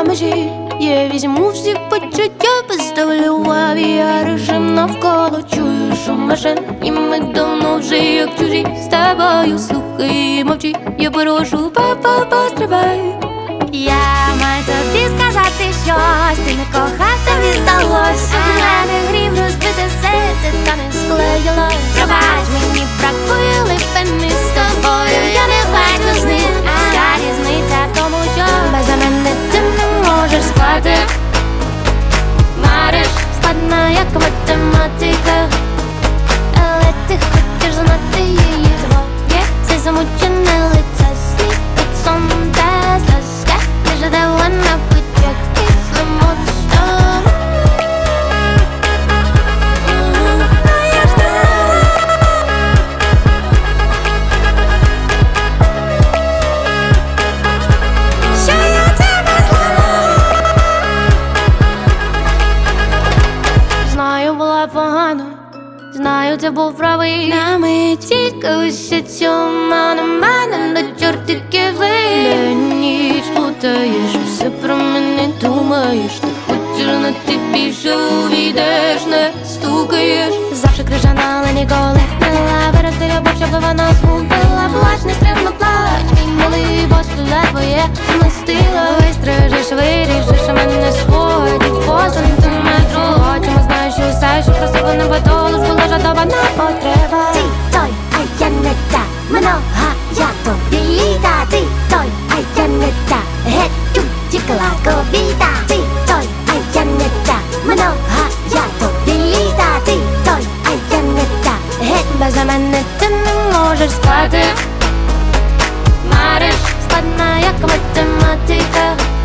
межі. Я візьму всі почуття, поставлю в авіарежим навколо. Чую шум машин, і ми давно вже як чужі. З тобою слухай і мовчи, я прошу, папа, постривай. Я маю тобі сказати щось, ти не кохав, тобі здалось. У мене грів розбите серце, та не склеїлось. Пробач, мені бракує липини з тобою, я не бачу з ним. Та різниця в тому, що без мене ти не можеш спати. Мариш, складна як математика, але ти хочеш знати її твоє. Це замучене лице, сліпить сон та сльозка. Ти ж дала на путях кислим мостом. Я ж не знала, що я тебе зламала. Знаю, була погано, знаю, це був правий. На мить тільки усе цьому на мене до чортиків злий. День ніч плутаєш, все про мене думаєш. Ти хочеш знати більше, увійдеш, не стукаєш. Завжди крижана, але ніколи не лава. Вирости любов, щоб вона згубила. Плач, не стримно плач, мій милий, бо сльоза твоє змістила. Вистрижиш, вирішиш мене сходить по сантиметру. Хочемо, знаєш, що все, що красиво не батолу, ж була жадована потреба. Ти той, а я не та, много я тобі та. Ти той, а я не та, геть утікла ковіда. Ти той, а я не та, много я тобі та. Ти той, а я не та, геть Без мене ти не можеш спати. Мариш, складна як математика,